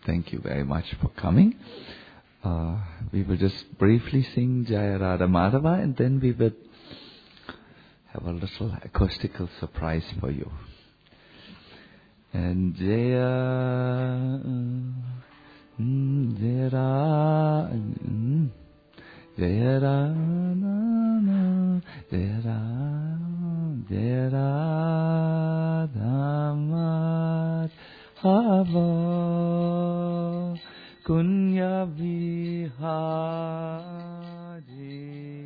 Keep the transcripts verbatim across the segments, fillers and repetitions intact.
Thank you very much for coming. Uh, we will just briefly sing Jaya Radha Madhava and then we will have a little acoustical surprise for you. And Jaya, mm, Jaya Radha, mm, Jaya Radha, Jaya Radha, Jaya Radha Madhava, Kunya Vihari.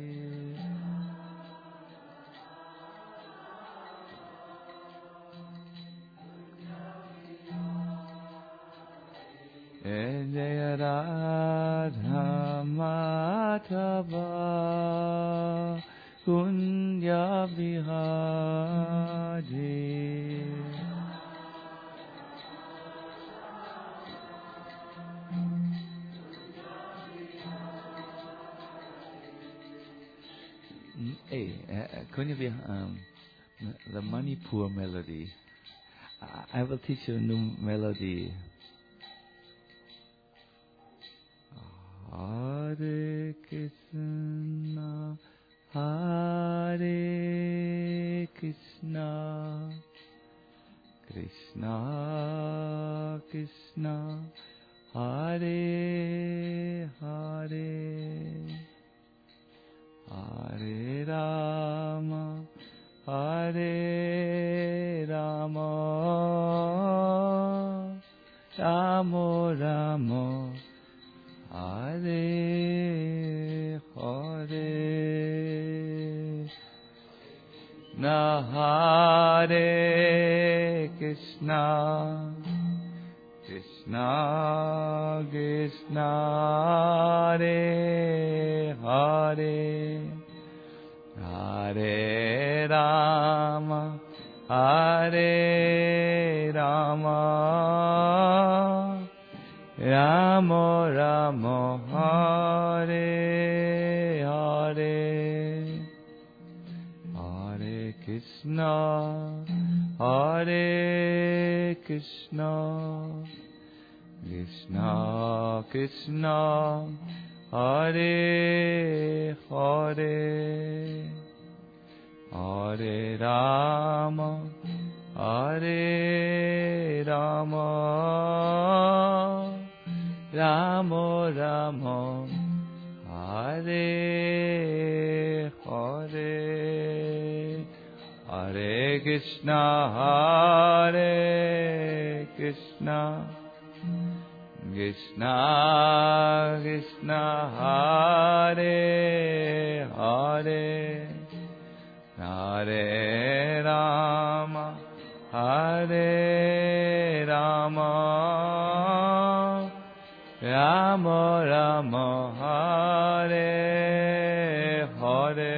Jaya Radha Madhava, Kunya Vihari. Hey, uh, Kunya Vihari, um, the Manipur melody. I, I will teach you a new melody. Hare Krishna, Hare Krishna, Krishna Krishna, Hare Hare, Hare Rama, Hare Rama, Rama Rama, Hare Hare, Na Hare Krishna, Krishna Krishna, Hare Hare, Hare Rama, Hare Rama, Rama Rama, Hare Hare, Hare Krishna, Hare Krishna, Krishna Krishna, Hare Hare, Hare Rama, Hare Rama, Rama Rama, Hare Hare, Hare Krishna, Hare Krishna, Krishna Krishna, Hare Hare, Hare Rama, Hare Rama, Rama Rama, Hare Hare,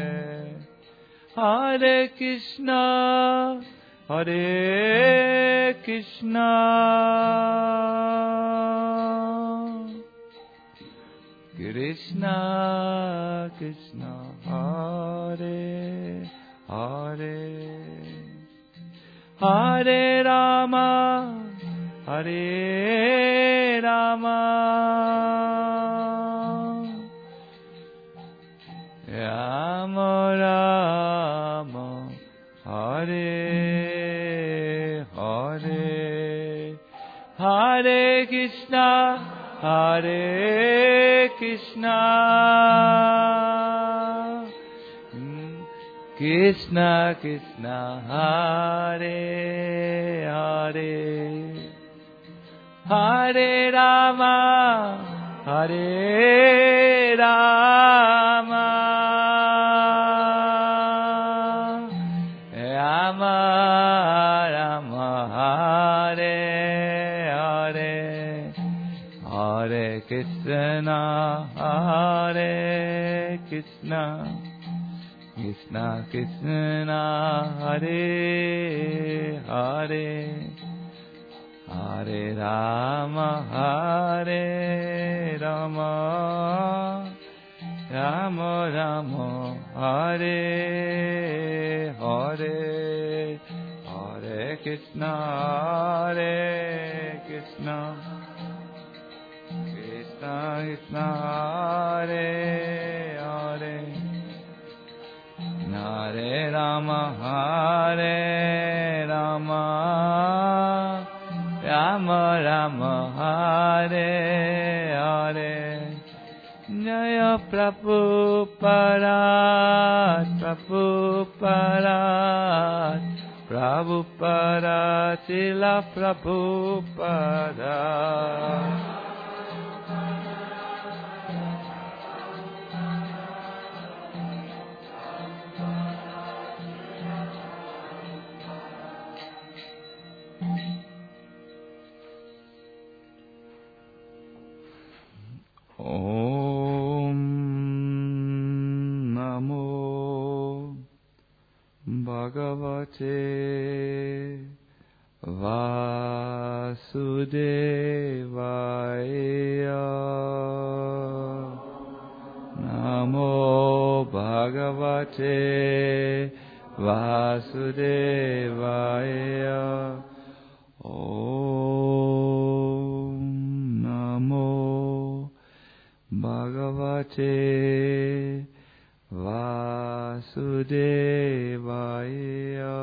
Hare Krishna, Hare Krishna, Krishna Krishna, Hare Hare, Hare Rama, Hare Rama, Rama Rama, Hare Hare, Hare Krishna, Hare Krishna, Krishna Krishna, Hare Hare, Hare Rama, Hare Rama, Rama Rama, Hare Hare, Hare Krishna, Hare Krishna, Krishna Krishna, Hare Hare, Hare Rama, Hare Rama, Rama Rama, Hare Hare, Hare Krishna, Hare Krishna, Krishna Hare Hare Hare Rama Hare Rama Rama Rama Hare Hare Jaya Prabhupada Prabhupada Prabhupada Srila Prabhupada Om Namo Bhagavate Vasudevaya Namo Bhagavate Vasudevaya Om Namo Bhagavate Vasudevaya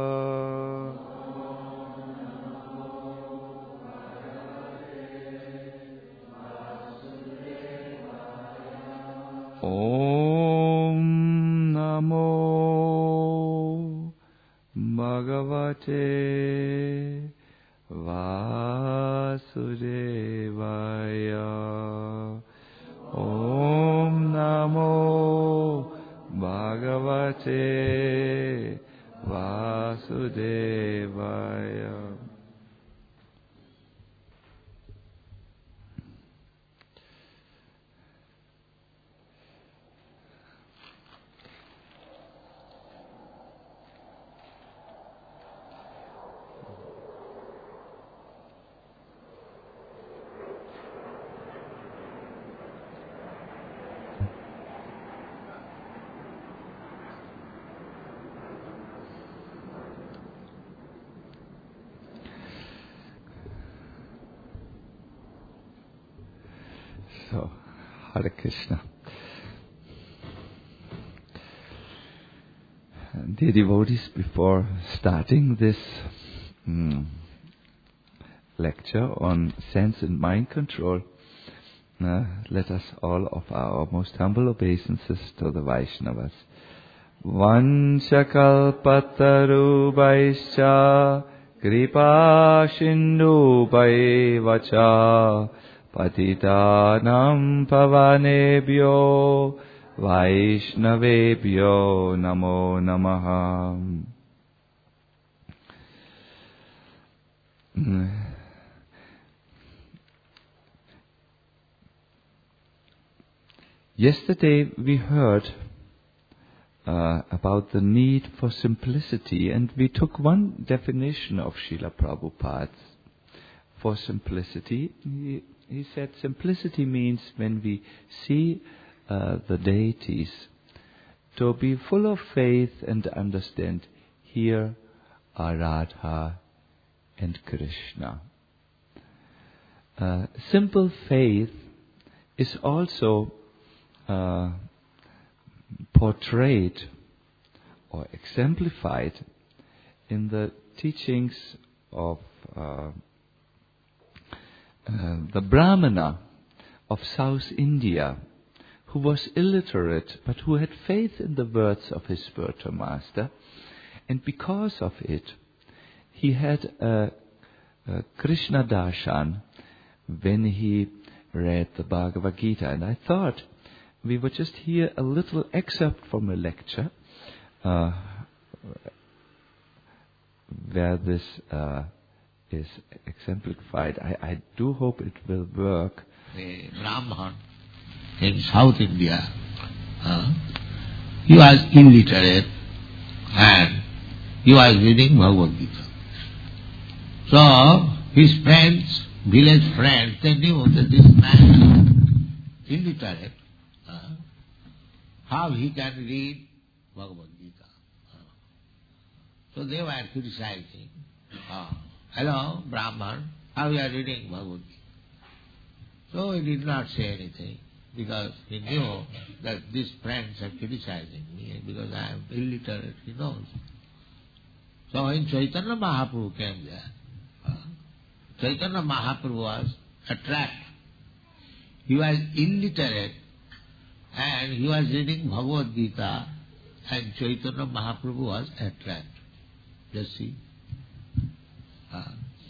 Om Namo Bhagavate Vasudevaya Om Namo Bhagavate Vasudevaya. So, Hare Krishna. Dear devotees, before starting this mm, lecture on sense and mind control, uh, let us all offer our most humble obeisances to the Vaishnavas. Vanchakalpatarubaischa kripa sindhupaevacha Patitanam pavanebhyo Vaishnavebhyo namo namaha. Yesterday we heard uh, about the need for simplicity, and we took one definition of Srila Prabhupada for simplicity. He, he said simplicity means when we see uh, the deities to be full of faith and understand here are Radha and Krishna. Uh, simple faith is also uh, portrayed or exemplified in the teachings of uh, uh, the Brahmana of South India, who was illiterate but who had faith in the words of his spiritual master, and because of it he had a, a Krishna darshan when he read the Bhagavad Gita. And I thought we would just hear a little excerpt from a lecture uh, where this uh, is exemplified. I, I do hope it will work. The Brahman in South India, uh, he was illiterate and he was reading Bhagavad Gita. So his friends, village friends, they knew that this man, illiterate, uh, how he can read Bhagavad Gita. Uh, so they were criticizing, uh, hello Brahman, how you are reading Bhagavad Gita? So he did not say anything, because he knew that these friends are criticizing me, because I am illiterate, he knows. So when Chaitanya Mahaprabhu came there, uh, Chaitanya Mahaprabhu was attracted. He was illiterate, and he was reading Bhagavad Gita, and Chaitanya Mahaprabhu was attracted. Just see. Uh,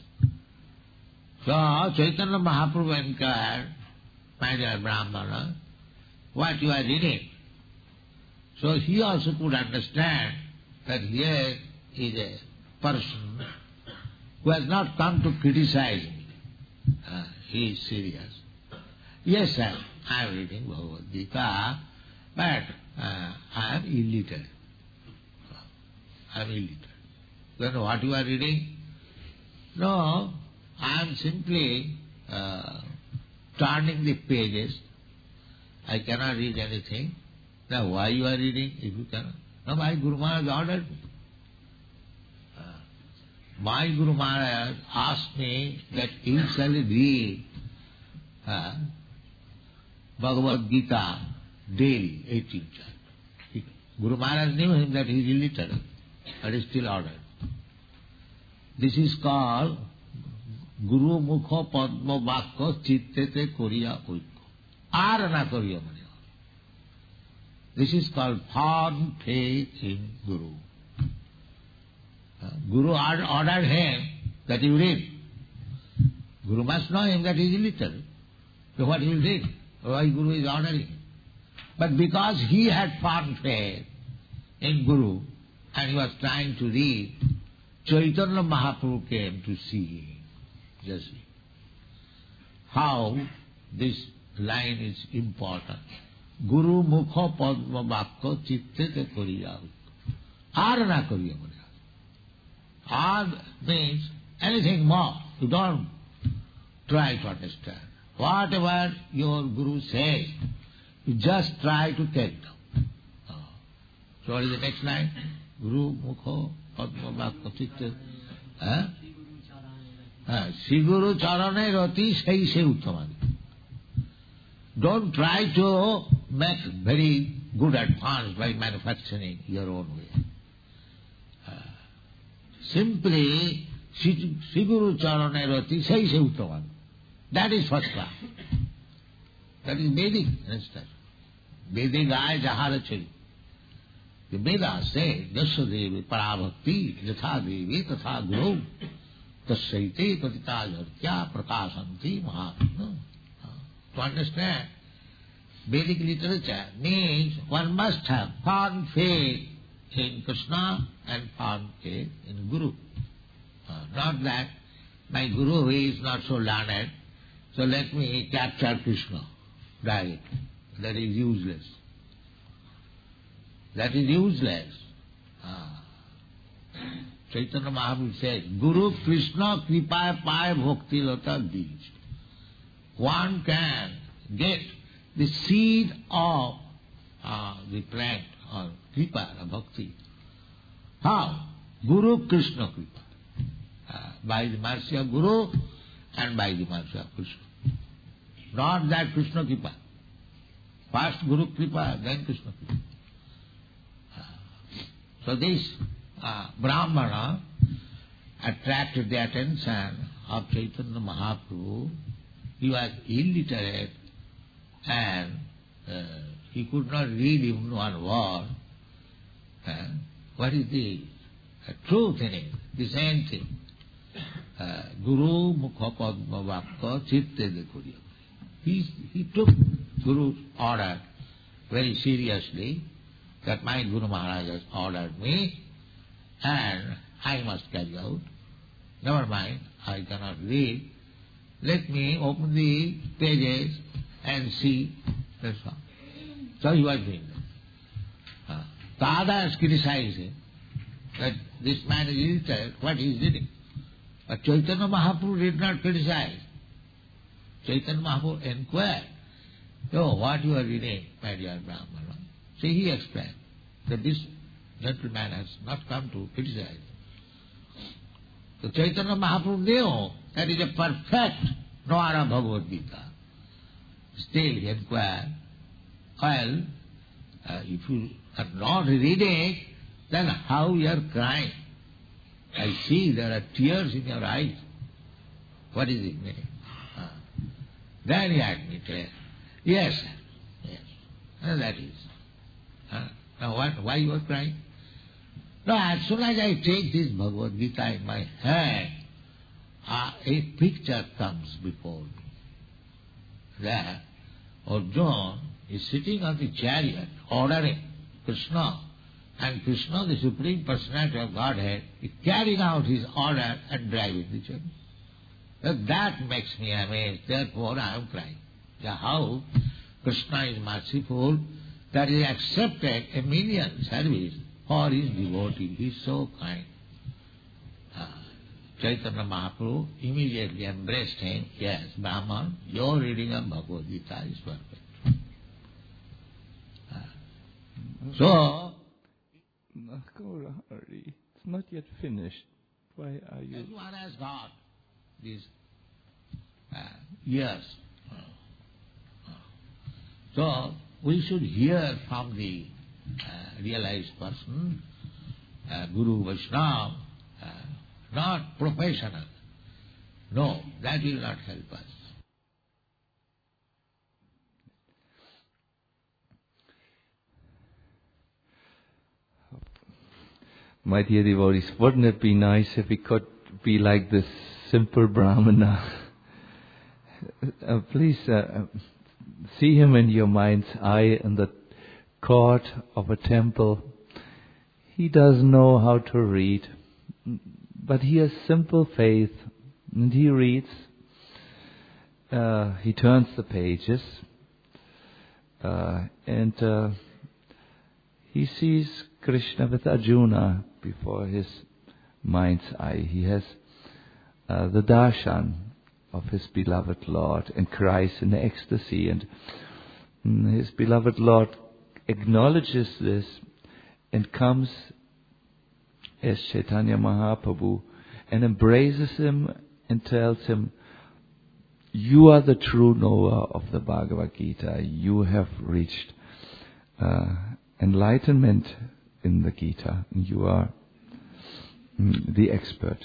so Chaitanya Mahaprabhu inquired, my dear Brahmana, what you are reading? So he also could understand that here is a person who has not come to criticize me. Uh, he is serious. Yes, sir, I am reading Bhagavad Gita, but uh, I am illiterate. I am illiterate. Then what you are reading? No, I am simply uh, turning the pages. I cannot read anything. Now why you are reading if you cannot? No, my Guru Maharaj ordered me. Uh, my Guru Maharaj asked me that you shall read uh, Bhagavad Gita daily, eighteen chapters. Guru Maharaj knew him that he is illiterate, but he still ordered. This is called Guru Mukha Padma Vakka Chittete Koriya Oikko. Arana Koriya Mani. This is called firm faith in Guru. Uh, Guru ordered him that he will read. Guru must know him that he is illiterate. So what he will read? Why Guru is ordering him? But because he had firm faith in Guru and he was trying to read, Chaitanya Mahaprabhu came to see him. Just see how this line is important. Guru Mukha Padma Vakka Chittete Koriya. Arana Koriya Mani. Ar means anything more. You don't try to understand. Whatever your Guru says, you just try to take them. Oh. So what is the next line? Guru Mukha Padma Vakka Chittete. Huh? Siguru Charane Rati Sai Se Uttamani. Don't try to make very good advance by manufacturing your own way. Uh, simply, Siguru Charane Rati Sai Se Uttamani. That is first class. That is Vedic instance. Vedic Aya Jahara Chari. The Vedas say, Jasya Devi Parabhakti, Yatha Devi Tatha Guru. Tasyaite patita jartya prakasanti mahatma. To understand Vedic literature means one must have firm faith in Krishna and firm faith in Guru. Uh, not that my Guru is not so learned, so let me capture Krishna directly. That is useless. That is useless. Uh, Chaitanya Mahaprabhu said, Guru Krishna Kripa Pai Bhakti Lata Bij. One can get the seed of uh, the plant or Kripa or Bhakti. How? Guru Krishna Kripa. Uh, by the mercy of Guru and by the mercy of Krishna. Not that Krishna Kripa. First Guru Kripa, then Krishna Kripa. Uh, so this Uh, Brahmana attracted the attention of Chaitanya Mahaprabhu. He was illiterate and uh, he could not read even one word. Uh, what is the uh, truth in it? The same thing. Uh, Guru Mukha Padma Vakka Chitte Dekuriya. He, he took Guru's order very seriously, that my Guru Maharaj has ordered me, and I must carry out. Never mind, I cannot read. Let me open the pages and see. That's all. So he was doing that. Uh, the others criticized him that this man is illiterate, what he is reading. But Chaitanya Mahaprabhu did not criticize. Chaitanya Mahaprabhu inquired, "Oh, what you are reading, my dear Brahmana?" See, he explained that this gentleman has not come to criticize. So Chaitanya Mahaprabhu knew that is a perfect Noara Bhagavad Gita. Still he inquired, well, uh, if you are not reading, then how you are crying? I see there are tears in your eyes. What is it meaning? Uh, then he admitted, yes, sir, yes, and that is. Uh, now what, why you are crying? No, as soon as I take this Bhagavad Gita in my hand, uh, a picture comes before me. There, Arjuna is sitting on the chariot, ordering Krishna, and Krishna, the Supreme Personality of Godhead, is carrying out his order and driving the chariot. Well, that makes me amazed, therefore I am crying. Yeah, how Krishna is merciful, that he accepted a menial service for his devotee. He is so kind. Uh, Chaitanya Mahaprabhu immediately embraced him. Yes, Brahman, your reading of Bhagavad Gita is perfect. Uh, so, it's not yet finished. Why are you... Everyone has got these uh, ears. Uh, uh. So, we should hear from the uh, realized person, uh, Guru Vaishnava, uh, not professional. No, that will not help us. My dear devotees, wouldn't it be nice if we could be like this simple Brahmana? uh, please uh, see him in your mind's eye in the court of a temple. He doesn't know how to read, but he has simple faith, and he reads. Uh, he turns the pages, uh, and uh, he sees Krishna with Arjuna before his mind's eye. He has uh, the darshan of his beloved Lord and cries in ecstasy, and mm, his beloved Lord acknowledges this and comes as Chaitanya Mahaprabhu and embraces him and tells him, you are the true knower of the Bhagavad Gita. You have reached uh, enlightenment in the Gita. You are mm, the expert.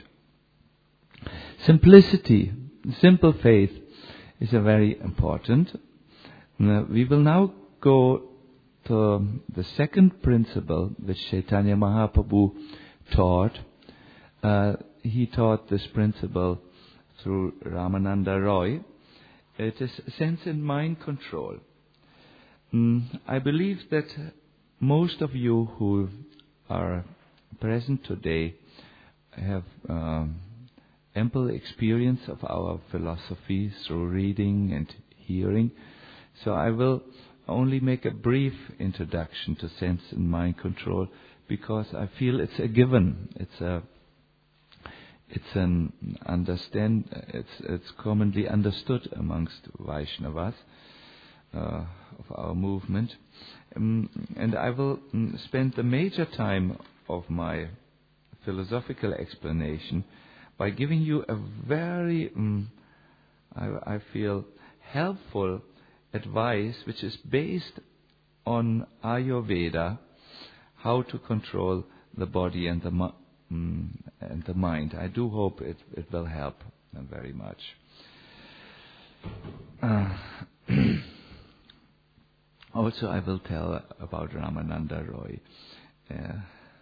Simplicity, simple faith is a very important. Now, we will now go to the second principle which Chaitanya Mahaprabhu taught. Uh, he taught this principle through Ramananda Roy. It is sense and mind control. Mm, I believe that most of you who are present today have um, ample experience of our philosophy through reading and hearing. So I will only make a brief introduction to sense and mind control, because I feel it's a given. It's a it's an understand. It's it's commonly understood amongst Vaishnavas uh, of our movement, um, and I will um, spend the major time of my philosophical explanation by giving you a very, um, I, I feel, helpful advice which is based on Ayurveda, how to control the body and the mi- mm, and the mind. I do hope it, it will help them very much. Uh, also, I will tell about Ramananda Roy. Uh,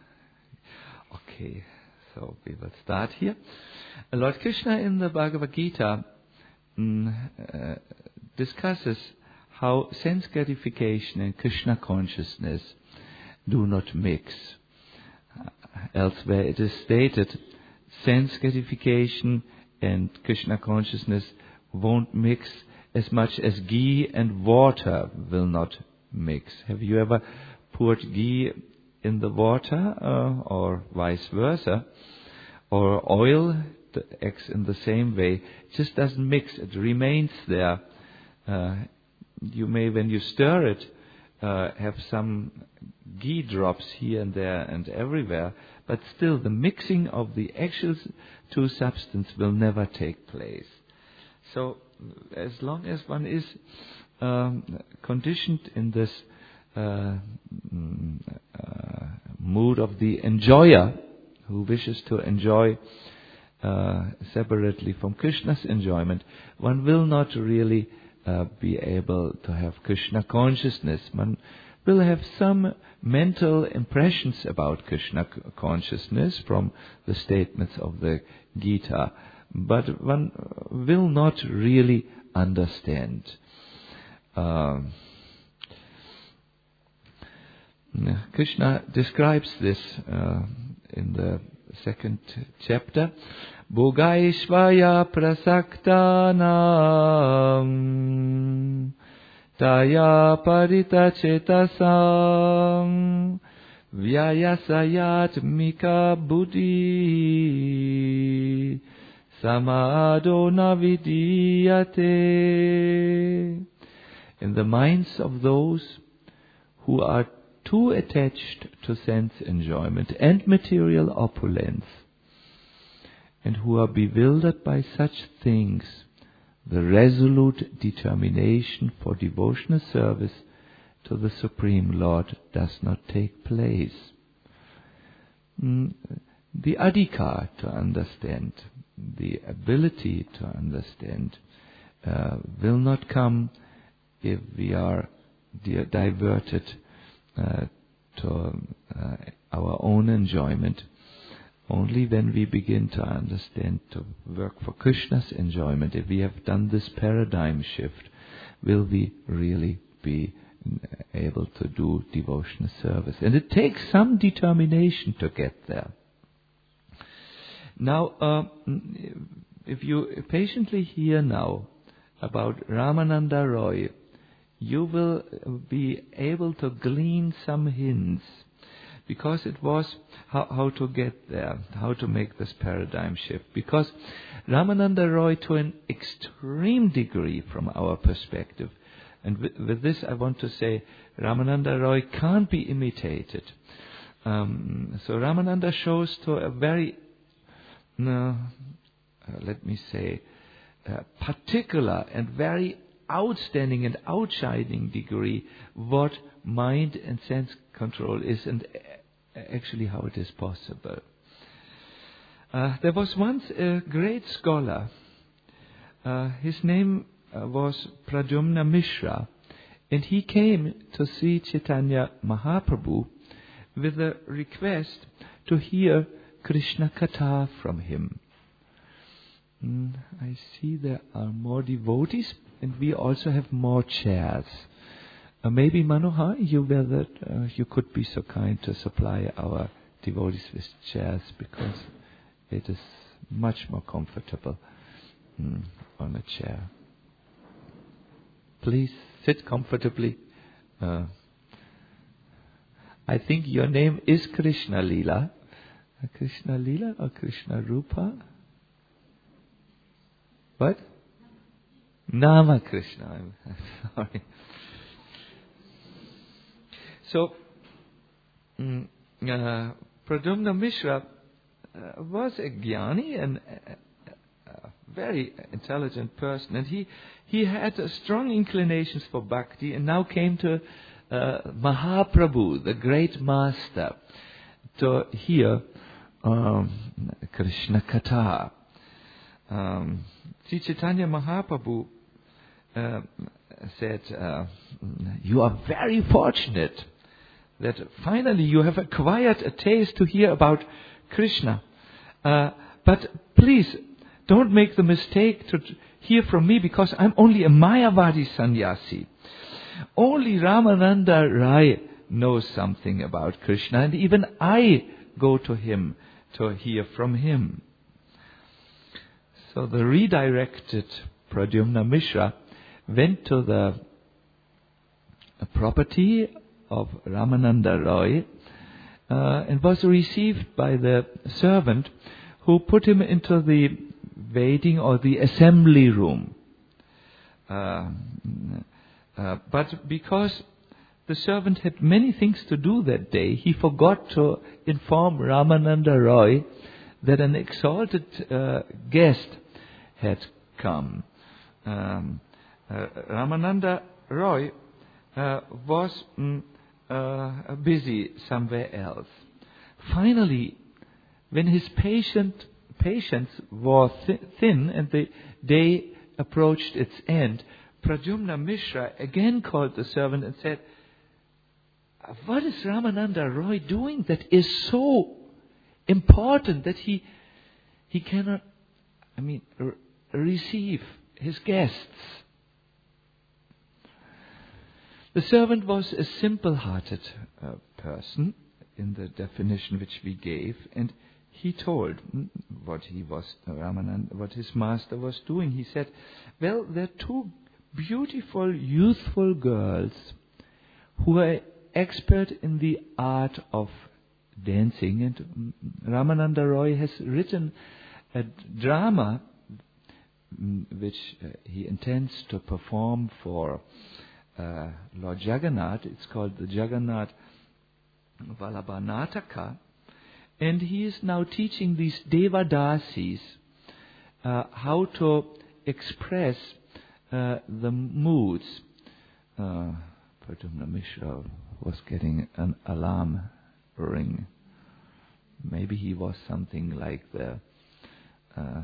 okay, so we will start here. Lord Krishna in the Bhagavad Gita mm, uh, discusses how sense gratification and Krishna consciousness do not mix. Uh, elsewhere it is stated, sense gratification and Krishna consciousness won't mix as much as ghee and water will not mix. Have you ever poured ghee in the water uh, or vice versa? Or oil acts in the same way. It just doesn't mix. It remains there. Uh, you may, when you stir it, uh, have some ghee drops here and there and everywhere, but still the mixing of the actual two substances will never take place. So as long as one is um, conditioned in this uh, mm, uh, mood of the enjoyer who wishes to enjoy uh, separately from Krishna's enjoyment, one will not really uh, be able to have Krishna consciousness. One will have some mental impressions about Krishna consciousness from the statements of the Gita, but one will not really understand. Uh, Krishna describes this uh, in the second chapter. Bhogaishvaya prasaktanam taya parita cetasam vyayasayatmika buddhi samado navidiyate. In the minds of those who are too attached to sense enjoyment and material opulence, and who are bewildered by such things, the resolute determination for devotional service to the Supreme Lord does not take place. Mm, the adhikar to understand, the ability to understand, uh, will not come if we are di- diverted uh, to uh, our own enjoyment. Only when we begin to understand, to work for Krishna's enjoyment, if we have done this paradigm shift, will we really be able to do devotional service. And it takes some determination to get there. Now, uh, if you patiently hear now about Ramananda Roy, you will be able to glean some hints, because it was how, how to get there, how to make this paradigm shift. Because Ramananda Roy, to an extreme degree from our perspective, and with, with this I want to say, Ramananda Roy can't be imitated. Um, so Ramananda shows to a very, uh, let me say, uh, particular and very outstanding and outshining degree what mind and sense control is, and actually how it is possible. Uh, there was once a great scholar. Uh, his name uh, was Pradyumna Mishra, and he came to see Chaitanya Mahaprabhu with a request to hear Krishna Katha from him. Mm, I see there are more devotees, and we also have more chairs. Uh, maybe Manohar, you were that uh, you could be so kind to supply our devotees with chairs, because it is much more comfortable mm, on a chair. Please sit comfortably. Uh, I think your name is Krishna Leela. Uh, Krishna Leela or Krishna Rupa? What? Nama Krishna. I'm, I'm sorry. So, mm, uh, Pradyumna Mishra uh, was a jnani and a, a very intelligent person, and he he had uh, strong inclinations for bhakti, and now came to uh, Mahaprabhu, the great master, to hear um, Krishna Katha. Um, Sri Chaitanya Mahaprabhu uh, said, uh, "You are very fortunate that finally you have acquired a taste to hear about Krishna. Uh, but please, don't make the mistake to hear from me, because I'm only a Mayavadi sannyasi. Only Ramananda Rai knows something about Krishna, and even I go to him to hear from him." So the redirected Pradyumna Mishra went to the property of Ramananda Roy uh, and was received by the servant, who put him into the waiting or the assembly room. Uh, uh, but because the servant had many things to do that day, he forgot to inform Ramananda Roy that an exalted uh, guest had come. Um, uh, Ramananda Roy uh, was mm, uh, busy somewhere else. Finally, when his patient patience wore thi- thin and the day approached its end, Pradyumna Mishra again called the servant and said, "What is Ramananda Roy doing that is so important that he he cannot, I mean, r- receive his guests?" The servant was a simple-hearted uh, person in the definition which we gave, and he told what he was, Ramananda, what his master was doing. He said, "Well, there are two beautiful, youthful girls who are expert in the art of dancing, and Ramananda Roy has written a drama which uh, he intends to perform for uh, Lord Jagannath. It's called the Jagannath Vallabhanataka, and he is now teaching these Devadasis uh, how to express uh, the moods." Uh, Pradyumna Mishra was getting an alarm ring. Maybe he was something like the. Uh,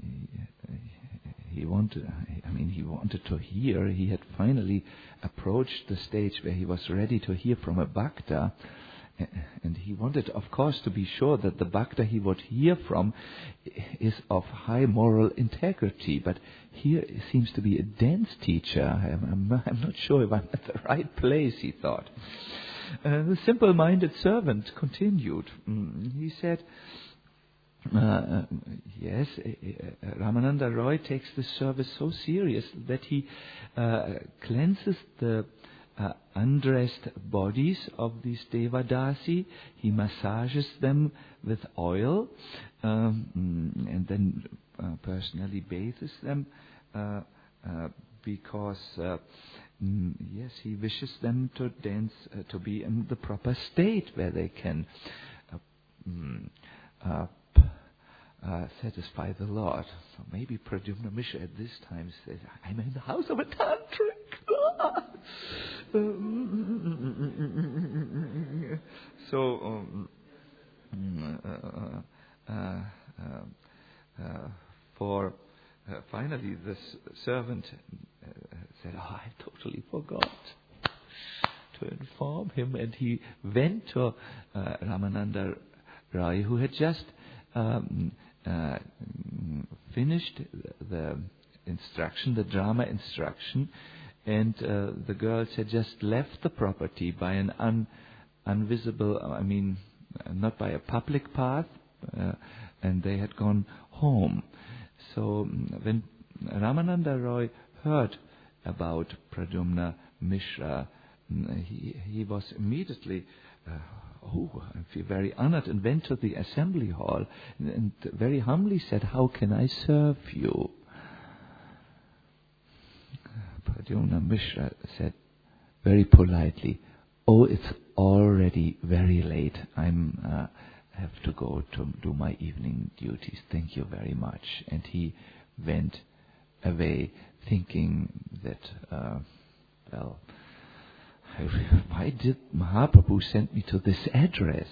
he, he wanted. I mean, he wanted to hear. He had finally approached the stage where he was ready to hear from a bhakta, and he wanted, of course, to be sure that the bhakta he would hear from is of high moral integrity. But here seems to be a dance teacher. I'm, I'm, I'm not sure if I'm at the right place, he thought. Uh, the simple-minded servant continued. Mm, he said, uh, yes, uh, Ramananda Roy takes this service so serious that he uh, cleanses the uh, undressed bodies of these Devadasi. He massages them with oil um, and then uh, personally bathes them uh, uh, because uh, mm, yes, he wishes them to dance, uh, to be in the proper state where they can uh, mm, uh, Uh, satisfy the Lord. So maybe Pradyumna Mishra at this time says, "I'm in the house of a tantric." So um, uh, uh, uh, uh, for uh, finally this servant uh, said, "Oh, I totally forgot to inform him," and he went to uh, Ramananda Roy, who had just um, Uh, finished the instruction, the drama instruction, and uh, the girls had just left the property by an un, unvisible, I mean, not by a public path, uh, and they had gone home. So when Ramananda Roy heard about Pradyumna Mishra, he, he was immediately uh, Oh, I feel very honored, and went to the assembly hall and, and very humbly said, "How can I serve you?" Pradyumna Mishra said very politely, "Oh, it's already very late. I'm uh, have to go to do my evening duties. Thank you very much." And he went away thinking that, uh, well, why did Mahaprabhu send me to this address?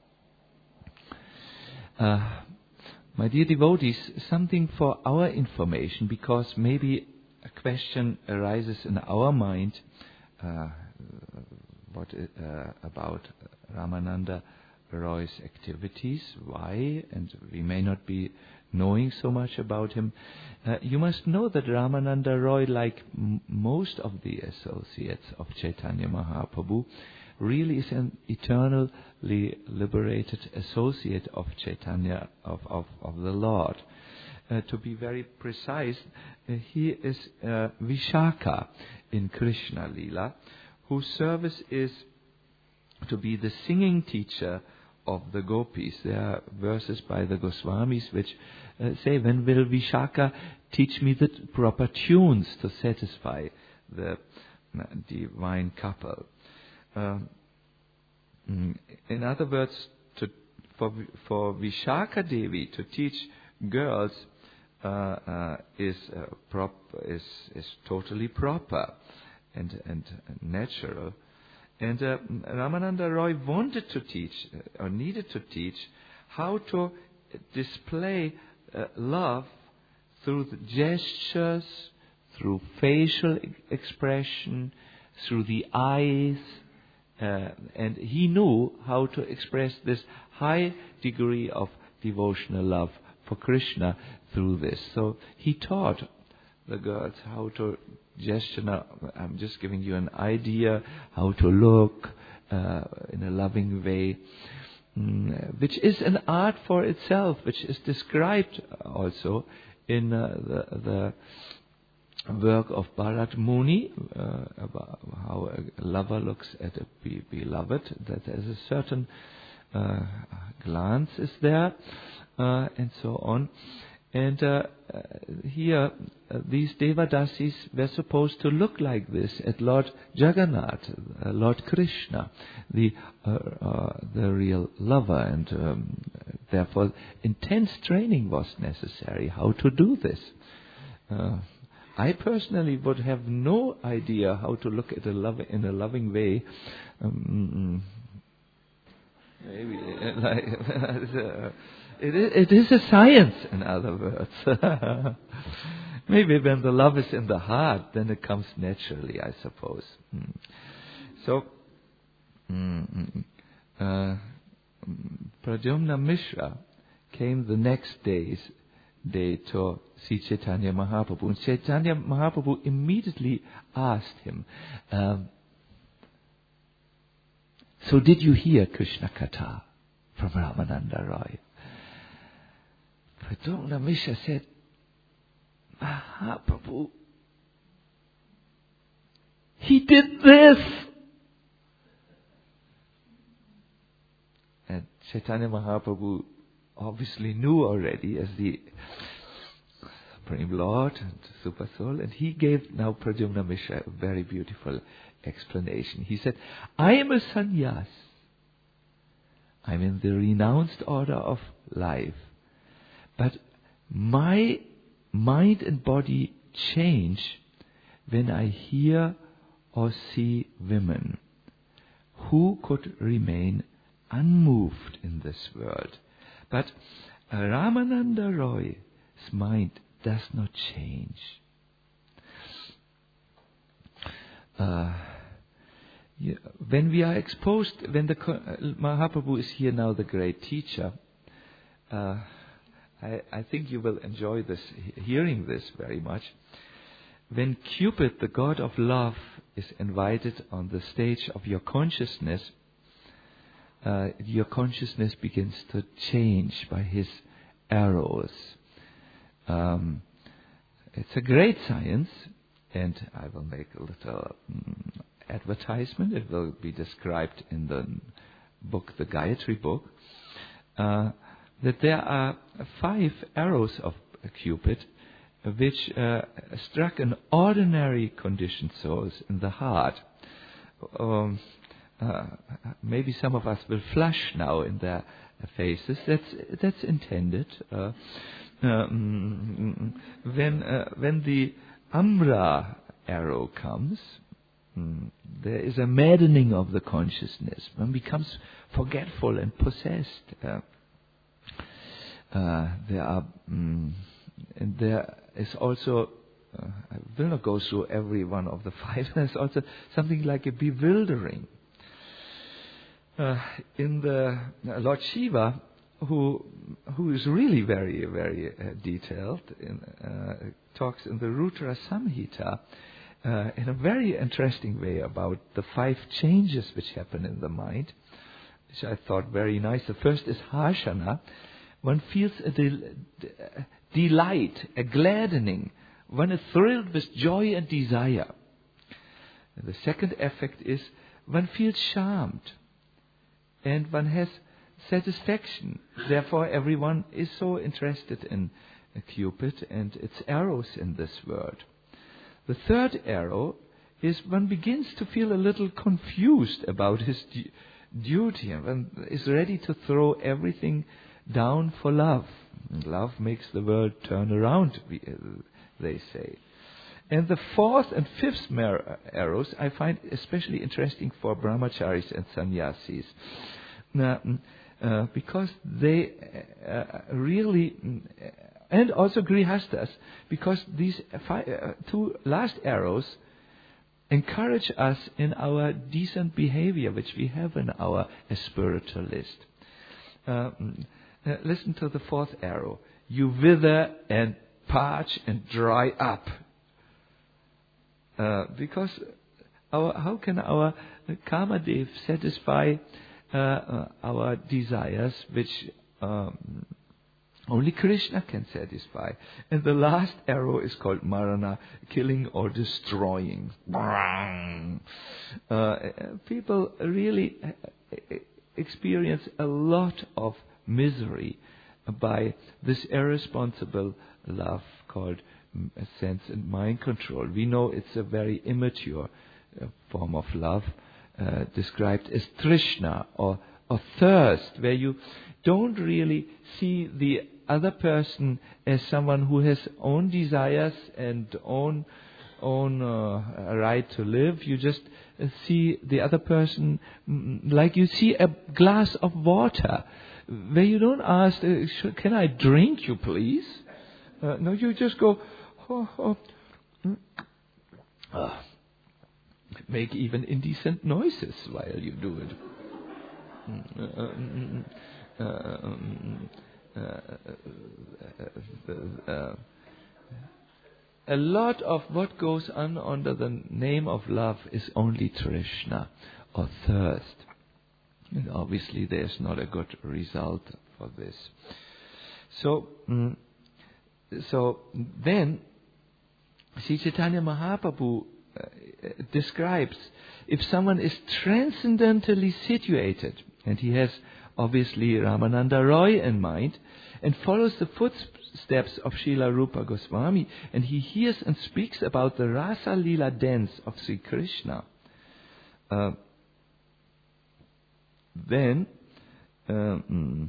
Uh, my dear devotees, something for our information, because maybe a question arises in our mind uh, what uh, about Ramananda Roy's activities, why, and we may not be knowing so much about him. Uh, you must know that Ramananda Roy, like m- most of the associates of Chaitanya Mahaprabhu, really is an eternally liberated associate of Chaitanya, of, of, of the Lord. Uh, to be very precise, uh, he is uh, Vishaka in Krishna Lila, whose service is to be the singing teacher of the gopis. There are verses by the Goswamis which uh, say, "When will Vishaka teach me the t- proper tunes to satisfy the uh, divine couple?" Uh, in other words, to, for for Vishaka Devi to teach girls uh, uh, is uh, prop is is totally proper, and and natural. And uh, Ramananda Roy wanted to teach, uh, or needed to teach, how to display uh, love through the gestures, through facial e- expression, through the eyes. Uh, and he knew how to express this high degree of devotional love for Krishna through this. So he taught the girls how to gesture. Now, I'm just giving you an idea how to look uh, in a loving way, mm, which is an art for itself, which is described also in uh, the, the work of Bharat Muni, uh, about how a lover looks at a be- beloved, that there's a certain uh, glance is there, uh, and so on. And uh, uh, here, uh, these Devadasis were supposed to look like this at Lord Jagannath, uh, Lord Krishna, the uh, uh, the real lover, and um, therefore intense training was necessary how to do this. Uh, I personally would have no idea how to look at a love in a loving way. Um, maybe like. uh, It is, it is a science, in other words. Maybe when the love is in the heart, then it comes naturally, I suppose. Mm. So, mm, uh, Pradyumna Mishra came the next day's day to see Chaitanya Mahaprabhu. And Chaitanya Mahaprabhu immediately asked him, um, so did you hear Krishna Katha from Ramananda Roy? Pradyumna Mishra said, Mahaprabhu, he did this. And Chaitanya Mahaprabhu obviously knew already as the Supreme Lord and Super Soul, and he gave now Pradyumna Mishra a very beautiful explanation. He said, I am a sannyas. I'm in the renounced order of life. But my mind and body change when I hear or see women. Who could remain unmoved in this world? But Ramananda Roy's mind does not change. Uh, yeah, when we are exposed, when the uh, Mahaprabhu is here now, the great teacher, uh, I, I think you will enjoy this, hearing this very much. When Cupid, the god of love, is invited on the stage of your consciousness, uh, your consciousness begins to change by his arrows. Um, it's a great science, and I will make a little um, advertisement. It will be described in the book, the Gayatri book. Uh, that there are five arrows of Cupid which uh, struck an ordinary conditioned souls in the heart. Um, uh, maybe some of us will flush now in their faces. That's that's intended. Uh, um, when uh, when the Amra arrow comes, um, there is a maddening of the consciousness. One becomes forgetful and possessed. Uh, Uh, there are, um, and there is also, uh, I will not go through every one of the five, there's also something like a bewildering. Uh, in the uh, Lord Shiva, who who is really very, very uh, detailed, in, uh, talks in the Rudra Samhita uh, in a very interesting way about the five changes which happen in the mind, which I thought very nice. The first is Harshana. One feels a del- a delight, a gladdening. One is thrilled with joy and desire. And the second effect is one feels charmed. And one has satisfaction. Therefore, everyone is so interested in Cupid and its arrows in this world. The third arrow is one begins to feel a little confused about his du- duty. And one is ready to throw everything down for love. And love makes the world turn around, they say. And the fourth and fifth mar- arrows I find especially interesting for brahmacharis and sannyasis. Now, uh, because they uh, really, and also grihastas, because these five, uh, two last arrows encourage us in our decent behavior, which we have in our spiritualist. Uh, uh, listen to the fourth arrow. You wither and parch and dry up. Uh, because our, how can our Kamadev satisfy uh, uh, our desires, which um, only Krishna can satisfy? And the last arrow is called Marana, killing or destroying. Uh, people really experience a lot of misery by this irresponsible love called sense and mind control. We know it's a very immature uh, form of love, uh, described as trishna, or, or thirst, where you don't really see the other person as someone who has own desires and own own uh, right to live. You just uh, see the other person mm, like you see a glass of water, where you don't ask, uh, should, can I drink you please? Uh, no, you just go, oh, oh. Mm. Uh, make even indecent noises while you do it. Mm, uh, mm, uh, um, uh, uh, uh, uh, a lot of what goes on under the name of love is only trishna, or thirst. And obviously there's not a good result for this. So, mm, so then, Sri Chaitanya Mahaprabhu uh, describes if someone is transcendentally situated, and he has obviously Ramananda Roy in mind, and follows the footsteps of Srila Rupa Goswami, and he hears and speaks about the Rasa Leela dance of Sri Krishna, uh, then, um,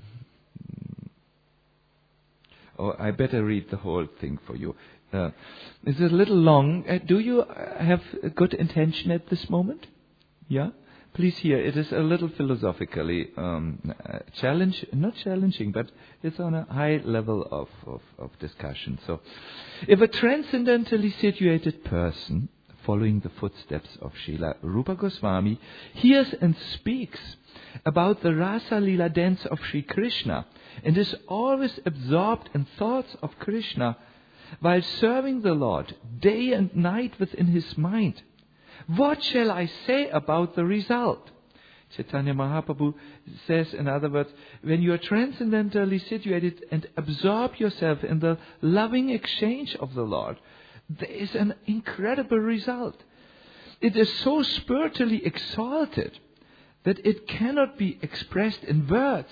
oh, I better read the whole thing for you. Uh, it's a little long. Uh, do you have a good intention at this moment? Yeah? Please hear. It is a little philosophically um, uh, challenge, not challenging, but it's on a high level of, of, of discussion. So, if a transcendentally situated person, following the footsteps of Srila Rupa Goswami, hears and speaks about the Rasa Leela dance of Sri Krishna, and is always absorbed in thoughts of Krishna, while serving the Lord day and night within his mind, what shall I say about the result? Chaitanya Mahaprabhu says, in other words, when you are transcendentally situated and absorb yourself in the loving exchange of the Lord, there is an incredible result. It is so spiritually exalted that it cannot be expressed in words.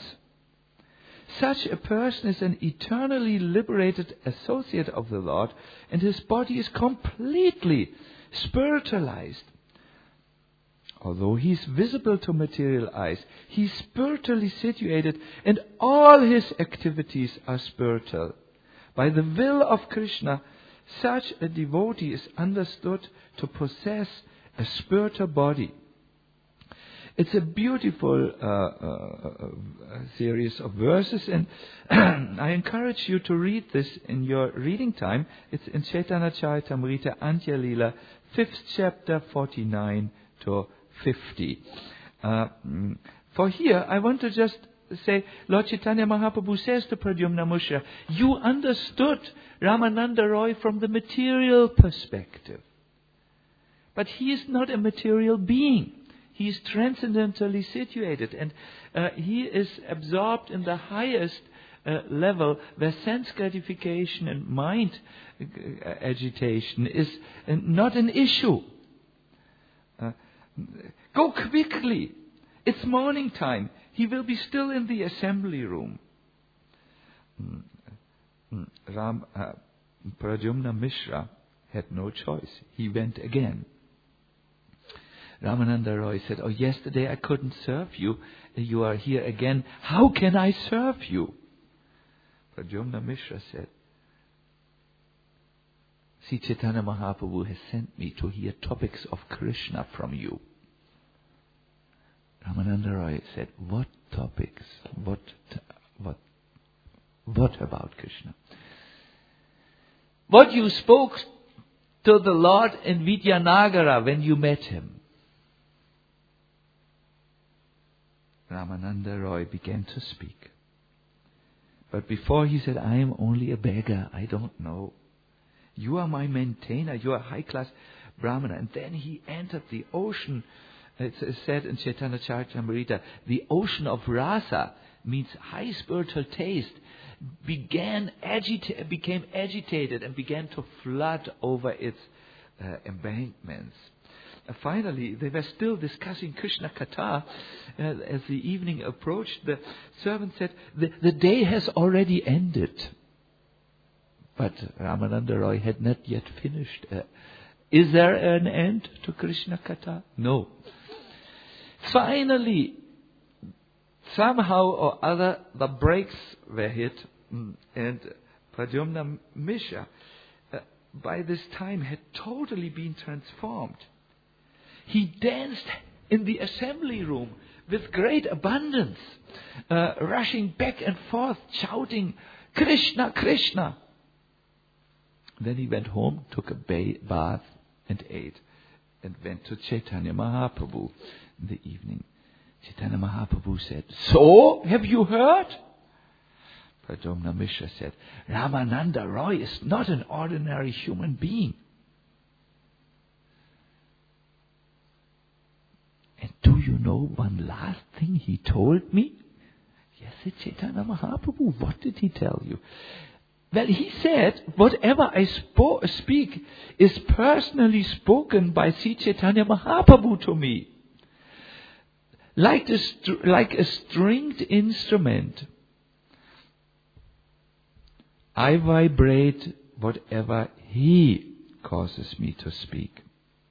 Such a person is an eternally liberated associate of the Lord, and his body is completely spiritualized. Although he is visible to material eyes, he is spiritually situated, and all his activities are spiritual. By the will of Krishna, such a devotee is understood to possess a spiritual body. It's a beautiful uh, uh, uh, series of verses, and I encourage you to read this in your reading time. It's in Chaitanya Charitamrita Antya Leela, fifth chapter, forty-nine to fifty. Uh, for here, I want to just say, Lord Chaitanya Mahaprabhu says to Pradyumna Mishra, you understood Ramananda Roy from the material perspective. But he is not a material being. He is transcendentally situated, and uh, he is absorbed in the highest uh, level, where sense gratification and mind uh, agitation is uh, not an issue. Uh, go quickly. It's morning time. He will be still in the assembly room. Mm, mm, Ram, uh, Pradyumna Mishra had no choice. He went again. Ramananda Roy said, oh, yesterday I couldn't serve you. You are here again. How can I serve you? Pradyumna Mishra said, Sri Chaitanya Mahaprabhu has sent me to hear topics of Krishna from you. Ramananda Roy said, what topics? What, what, what about Krishna? What you spoke to the Lord in Vidyanagara when you met him. Ramananda Roy began to speak. But before he said, I am only a beggar, I don't know. You are my maintainer, you are a high-class Brahmana. And then he entered the ocean. It's said in Chaitanya Charitamrita, the ocean of rasa, means high spiritual taste, began agita- became agitated and began to flood over its uh, embankments. Uh, finally, they were still discussing Krishna Katha. Uh, as the evening approached, the servant said, the, the day has already ended. But Ramananda Roy had not yet finished. Uh, is there an end to Krishna Katha? No. Finally, somehow or other, the brakes were hit, and Pradyumna Mishra, uh, by this time, had totally been transformed. He danced in the assembly room with great abundance, uh, rushing back and forth, shouting, Krishna, Krishna. Then he went home, took a ba- bath, and ate, and went to Chaitanya Mahaprabhu in the evening. Chaitanya Mahaprabhu said, so, have you heard? Pradyumna Mishra said, Ramananda Roy is not an ordinary human being. And do you know one last thing he told me? Yes, said Chaitanya Mahaprabhu. What did he tell you? Well, he said, whatever I spo- speak is personally spoken by Sri Chaitanya Mahaprabhu to me. Like, the str- like a stringed instrument, I vibrate whatever he causes me to speak.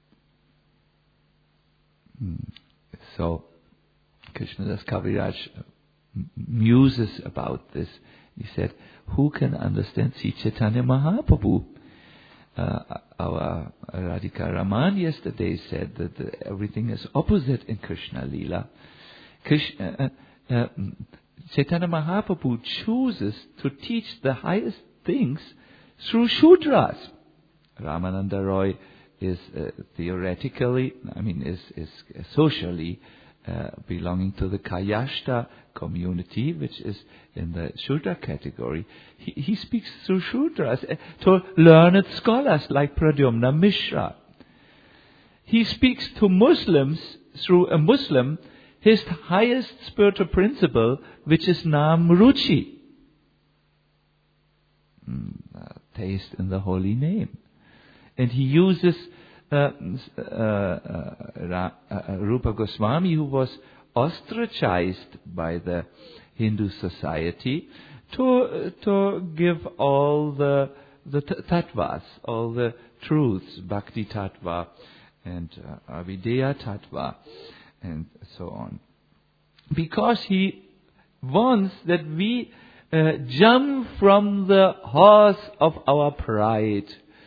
Hmm. So, Krishnadas Kaviraj muses about this. He said, who can understand Sri Chaitanya Mahaprabhu? Uh, our Radhika Raman yesterday said that uh, everything is opposite in Krishna Leela. Krishna, uh, uh, Chaitanya Mahaprabhu chooses to teach the highest things through Shudras. Ramananda Roy is uh, theoretically, I mean, is, is socially uh, belonging to the Kayashta community, which is in the Shudra category. He, he speaks through Shudras uh, to learned scholars like Pradyumna Mishra. He speaks to Muslims through a Muslim his highest spiritual principle, which is Nam Ruchi. Mm, uh, taste in the holy name. And he uses uh, uh, uh, uh, Rupa Goswami, who was ostracized by the Hindu society, to to give all the the t- tattvas, all the truths, Bhakti Tattva and uh, Avideya Tattva, and so on. Because he wants that we uh, jump from the horse of our pride,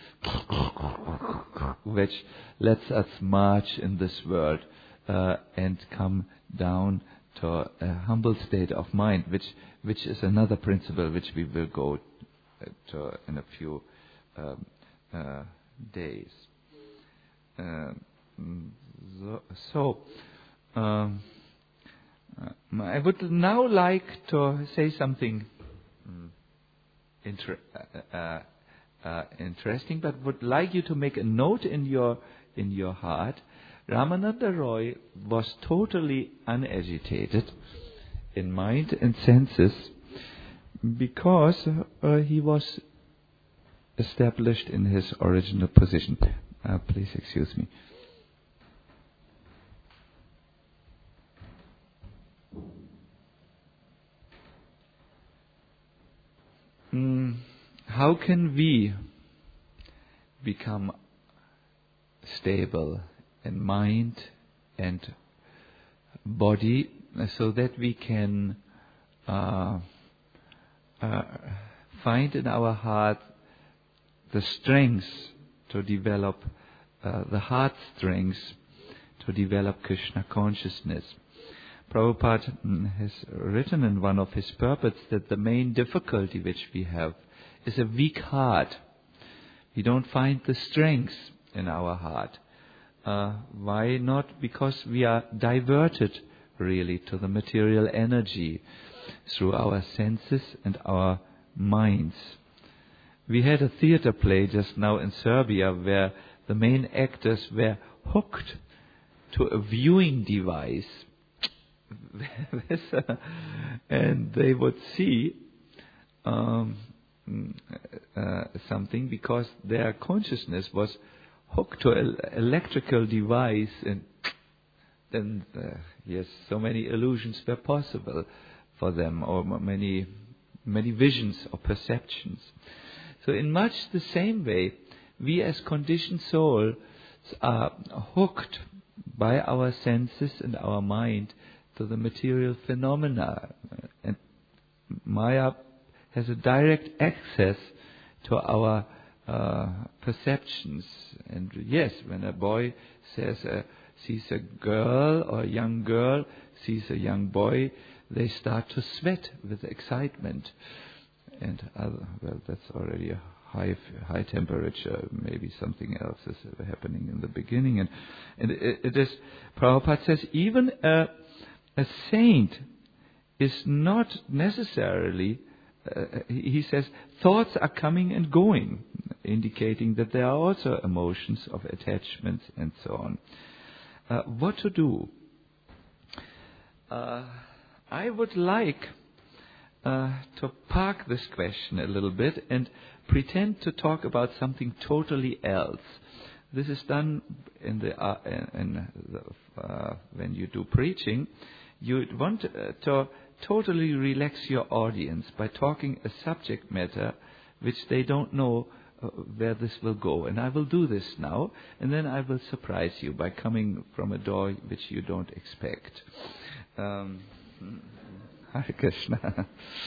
which lets us march in this world uh, and come down to a humble state of mind, which which is another principle which we will go to in a few um, uh, days. Uh, so, so um, I would now like to say something um, inter- uh, uh, uh, interesting, but would like you to make a note in your in your heart. Ramananda Roy was totally unagitated in mind and senses because uh, he was established in his original position. Uh, please excuse me. Mm, how can we become stable in mind and body so that we can uh, uh, find in our heart the strength to develop uh, the heartstrings, to develop Krishna consciousness. Prabhupada mm, has written in one of his purports that the main difficulty which we have is a weak heart. We don't find the strength in our heart. Uh, why not? Because we are diverted really to the material energy through our senses and our minds. We had a theater play just now in Serbia where the main actors were hooked to a viewing device and they would see um, uh, something because their consciousness was hooked to an electrical device, and then uh, yes, so many illusions were possible for them, or many many visions or perceptions. So in much the same way, we as conditioned souls are hooked by our senses and our mind to the material phenomena, and Maya has a direct access to our uh, perceptions. And yes, when a boy says uh, sees a girl or a young girl sees a young boy, they start to sweat with excitement. And other, well, that's already a high high temperature. Maybe something else is happening in the beginning. And and it, it is, Prabhupada says, even a a saint is not necessarily. Uh, he says thoughts are coming and going, indicating that there are also emotions of attachment and so on. Uh, what to do? Uh, I would like uh, to park this question a little bit and pretend to talk about something totally else. This is done in the uh, in the, uh, when you do preaching. You want uh, to totally relax your audience by talking a subject matter which they don't know uh, where this will go. And I will do this now, and then I will surprise you by coming from a door which you don't expect. Um, Hare Krishna.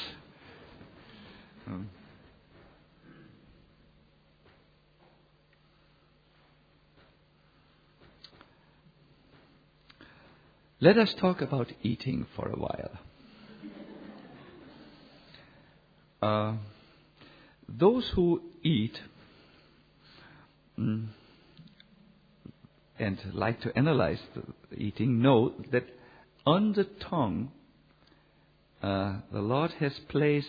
um. Let us talk about eating for a while. Uh, those who eat mm, and like to analyze the eating know that on the tongue uh, the Lord has placed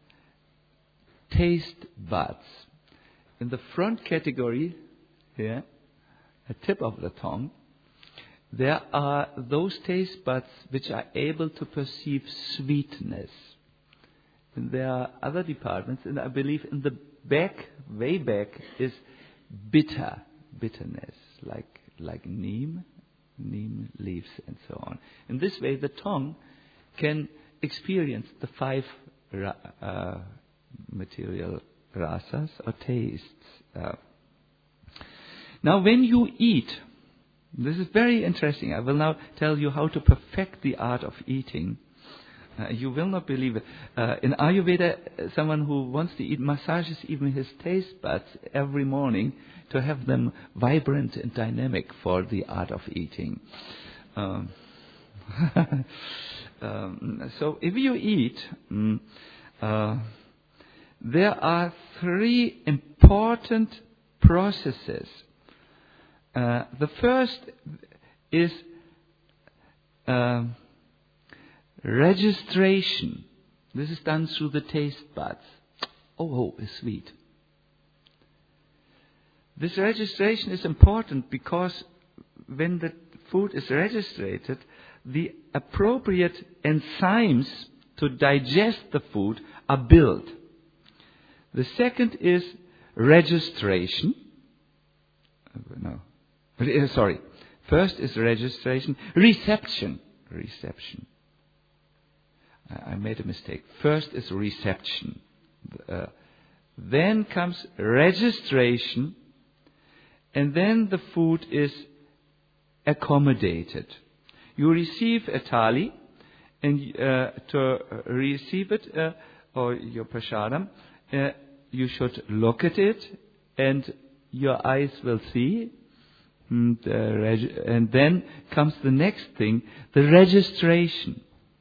taste buds. In the front category, here, at the tip of the tongue, there are those taste buds which are able to perceive sweetness. And there are other departments, and I believe in the back, way back, is bitter, bitterness, like like neem, neem leaves and so on. In this way, the tongue can experience the five ra- uh, material rasas or tastes. Uh, now, when you eat, this is very interesting. I will now tell you how to perfect the art of eating. Uh, you will not believe it. Uh, in Ayurveda, someone who wants to eat massages even his taste buds every morning to have them vibrant and dynamic for the art of eating. Um, um, so if you eat, um, uh, there are three important processes. Uh, the first is uh, registration. This is done through the taste buds. Oh, oh, it's sweet. This registration is important because when the food is registered, the appropriate enzymes to digest the food are built. The second is registration. No. Sorry. First is registration. Reception. Reception. I made a mistake. First is reception. Uh, then comes registration. And then the food is accommodated. You receive a thali, and uh, to receive it, uh, or your prasadam, uh, you should look at it, and your eyes will see. And, uh, reg- and then comes the next thing, the registration.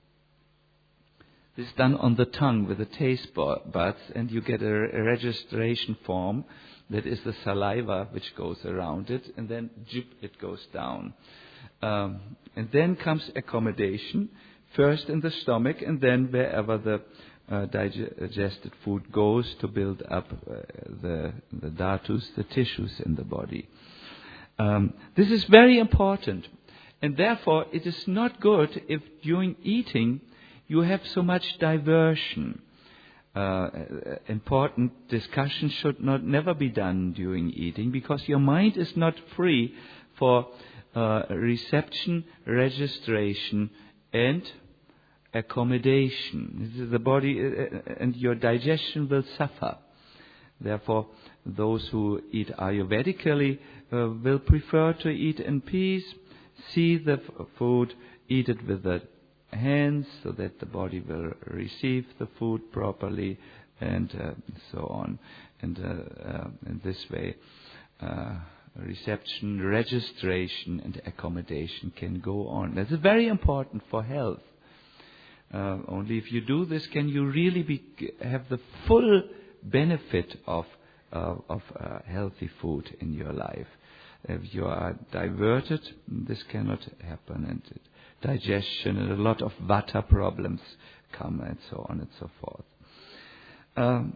This is done on the tongue with the taste buds, and you get a, a registration form that is the saliva which goes around it, and then jip, it goes down. Um, and then comes accommodation, first in the stomach, and then wherever the uh, digested food goes to build up uh, the, the dhatus, the tissues in the body. Um, this is very important, and therefore it is not good if during eating you have so much diversion. Uh, important discussion should not never be done during eating, because your mind is not free for uh, reception, registration, and accommodation. The body uh, and your digestion will suffer. Therefore, those who eat Ayurvedically uh, will prefer to eat in peace, see the f- food, eat it with the hands so that the body will receive the food properly, and uh, so on. And uh, uh, in this way, uh, reception, registration, and accommodation can go on. That's very important for health. Uh, only if you do this can you really be, have the full benefit of uh, of uh, healthy food in your life. If you are diverted, this cannot happen, and it, digestion and a lot of vata problems come, and so on and so forth. Um,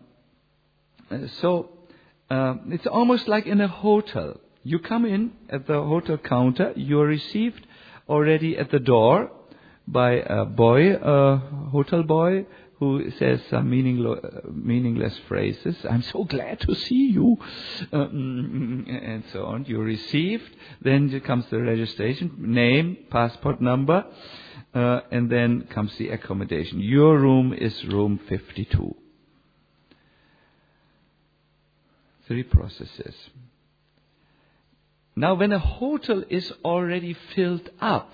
so um, it's almost like in a hotel. You come in at the hotel counter, you are received already at the door by a boy, a hotel boy, who says some meaninglo- meaningless phrases. I'm so glad to see you, um, and so on. You're received. Then comes the registration, name, passport number, uh, and then comes the accommodation. Your room is room fifty-two. Three processes. Now, when a hotel is already filled up,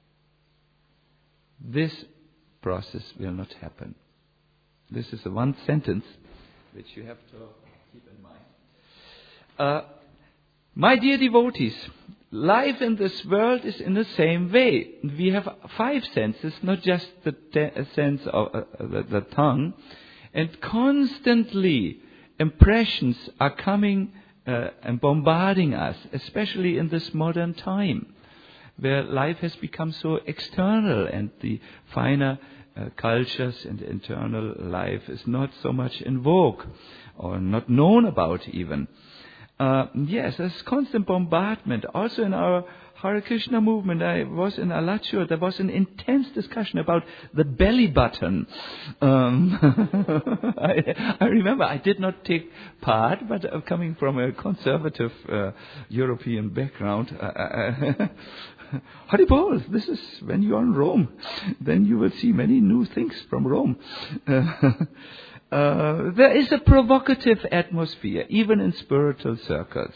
this process will not happen. This is the one sentence which you have to keep in mind. Uh, my dear devotees, life in this world is in the same way. We have five senses, not just the te- sense of uh, the, the tongue, and constantly impressions are coming uh, and bombarding us, especially in this modern time, where life has become so external, and the finer uh, cultures and internal life is not so much in vogue, or not known about even. Uh, yes, there's constant bombardment. Also in our Hare Krishna movement, I was in Alachur, there was an intense discussion about the belly button. Um, I, I remember I did not take part, but uh, coming from a conservative uh, European background, uh, uh, Haribol, this is when you are in Rome. Then you will see many new things from Rome. Uh, uh, there is a provocative atmosphere, even in spiritual circles.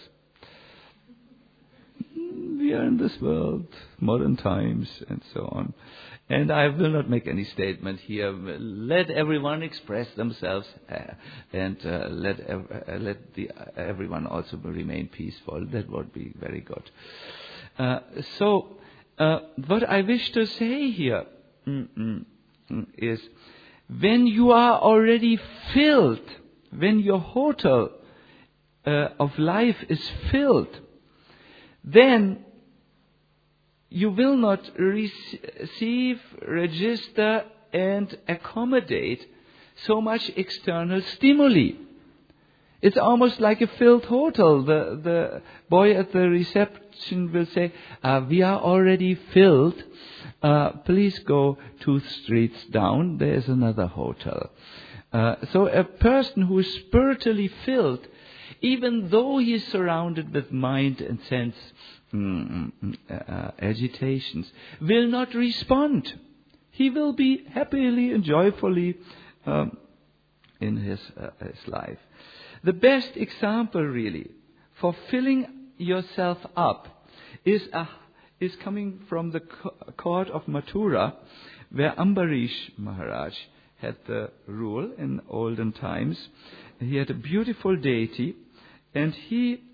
We are in this world, modern times, and so on. And I will not make any statement here. Let everyone express themselves, uh, and uh, let ev- uh, let the, uh, everyone also remain peaceful. That would be very good. Uh, so, uh, what I wish to say here mm, mm, is, when you are already filled, when your hotel uh, of life is filled, then you will not receive, register, and accommodate so much external stimuli. It's almost like a filled hotel. The the boy at the reception will say, uh, we are already filled. Uh, please go two streets down. There is another hotel. Uh, so a person who is spiritually filled, even though he is surrounded with mind and sense mm, uh, agitations, will not respond. He will be happily and joyfully um, in his, uh, his life. The best example, really, for filling yourself up is a, is coming from the court of Mathura, where Ambarish Maharaj had the rule in olden times. He had a beautiful deity, and he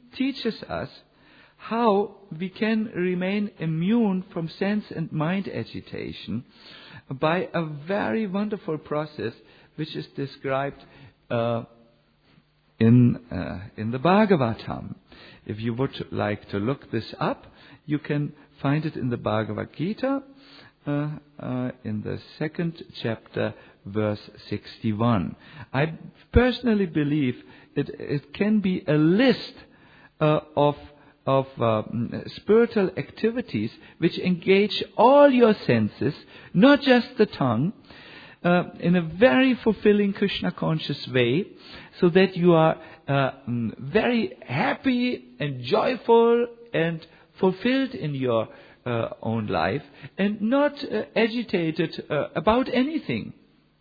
teaches us how we can remain immune from sense and mind agitation by a very wonderful process which is described uh, in uh, in the Bhagavatam. If you would like to look this up, you can find it in the Bhagavad Gita, uh, uh, in the second chapter, verse sixty-one. I personally believe it, it can be a list uh, of of uh, spiritual activities which engage all your senses, not just the tongue, uh, in a very fulfilling Krishna conscious way, so that you are uh, very happy and joyful and fulfilled in your uh, own life, and not uh, agitated uh, about anything.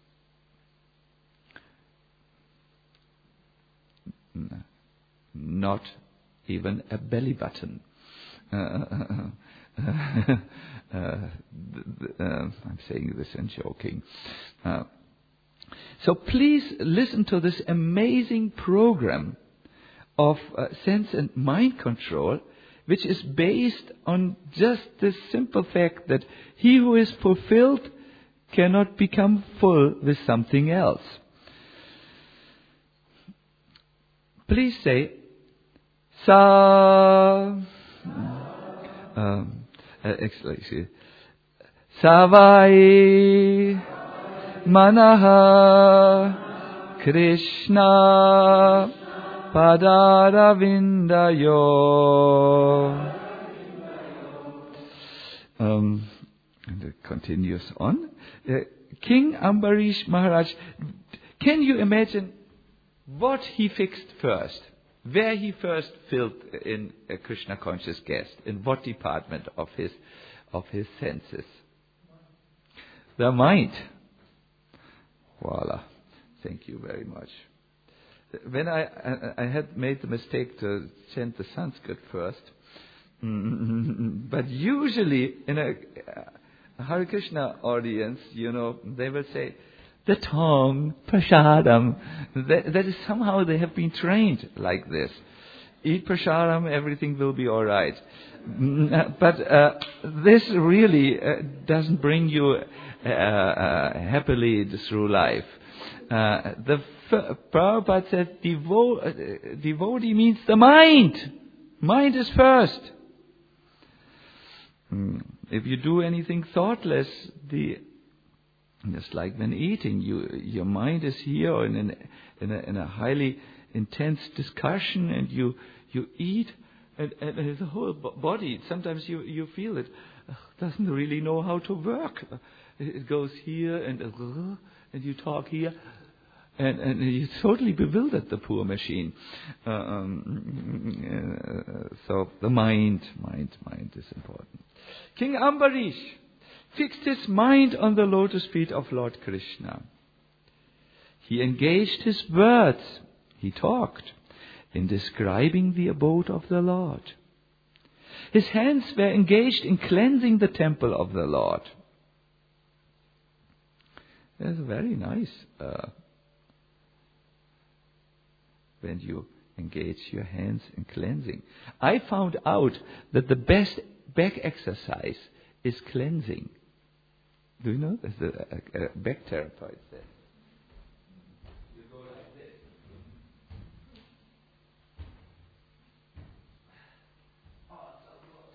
Not even a belly button. Uh, uh, uh, uh, I'm saying this and joking. Uh, so please listen to this amazing program of uh, sense and mind control, which is based on just this simple fact that he who is fulfilled cannot become full with something else. Please say, Sa, um, uh, actually, Savai Manaha Krishna Padaravindayo. Um, and it continues on. Uh, King Ambarish Maharaj, can you imagine what he fixed first? Where he first filled in a Krishna conscious guest, in what department of his of his senses? The mind. Voila. Thank you very much. When I, I, I had made the mistake to chant the Sanskrit first, but usually in a, a Hare Krishna audience, you know, they will say, the tongue, prasadam. That, that is somehow they have been trained like this. Eat prasadam, everything will be all right. But uh, this really uh, doesn't bring you uh, uh, happily through life. Uh, the f- Prabhupada said devo- uh, devotee means the mind. Mind is first. Mm. If you do anything thoughtless, the just like when eating, you, your mind is here or in, an, in, a, in a highly intense discussion, and you you eat, and, and the whole body, sometimes you, you feel it, uh, doesn't really know how to work. It goes here, and uh, and you talk here, and, and you totally bewildered the poor machine. Uh, um, uh, so the mind, mind, mind is important. King Ambarish fixed his mind on the lotus feet of Lord Krishna. He engaged his words, he talked, in describing the abode of the Lord. His hands were engaged in cleansing the temple of the Lord. That's very nice uh, when you engage your hands in cleansing. I found out that the best back exercise is cleansing. Do you know? There's a, a, a back therapist there. You go like this. Oh, so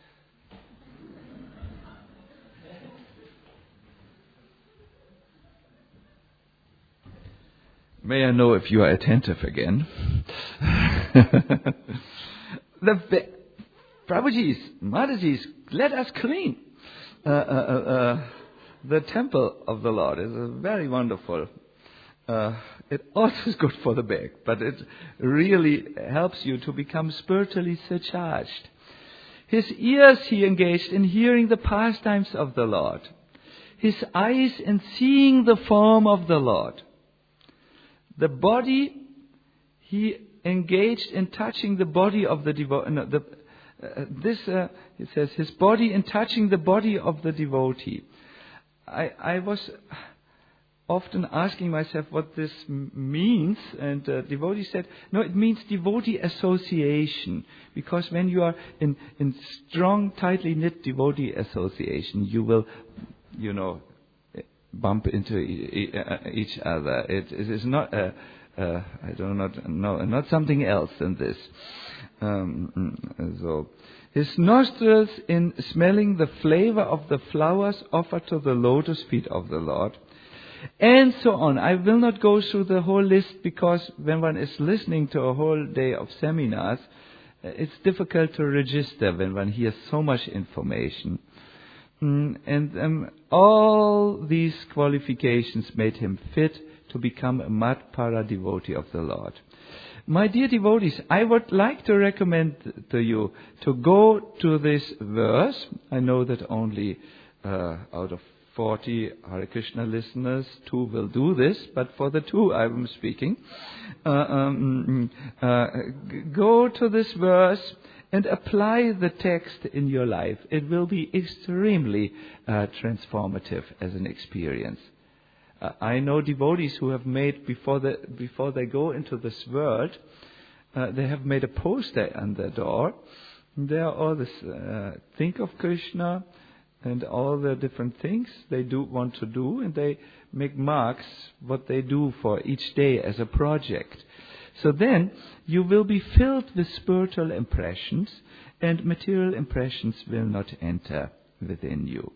good. May I know if you are attentive again? the Prabhuji's, Mataji's, let us clean. Uh, uh, uh, the temple of the Lord is a very wonderful. Uh, it also is good for the back, but it really helps you to become spiritually surcharged. His ears he engaged in hearing the pastimes of the Lord. His eyes in seeing the form of the Lord. The body he engaged in touching the body of the devotee. No, the, uh, this uh, it says his body in touching the body of the devotee. I, I was often asking myself what this m- means, and uh, devotee said, no, it means devotee association, because when you are in, in strong, tightly knit devotee association, you will, you know, bump into e- e- each other. It, it is not a, uh, I don't not no, not something else than this. Um, so, his nostrils in smelling the flavor of the flowers offered to the lotus feet of the Lord, and so on. I will not go through the whole list, because when one is listening to a whole day of seminars, it's difficult to register when one hears so much information. Mm, and um, all these qualifications made him fit to become a Madhpara devotee of the Lord. My dear devotees, I would like to recommend to you to go to this verse. I know that only uh, out of forty Hare Krishna listeners, two will do this, but for the two I am speaking. Uh, um, uh, g- go to this verse and apply the text in your life. It will be extremely uh, transformative as an experience. Uh, I know devotees who have made, before, the, before they go into this world, uh, they have made a poster on their door. There are all this, uh, think of Krishna and all the different things they do want to do, and they make marks what they do for each day as a project. So then you will be filled with spiritual impressions, and material impressions will not enter within you.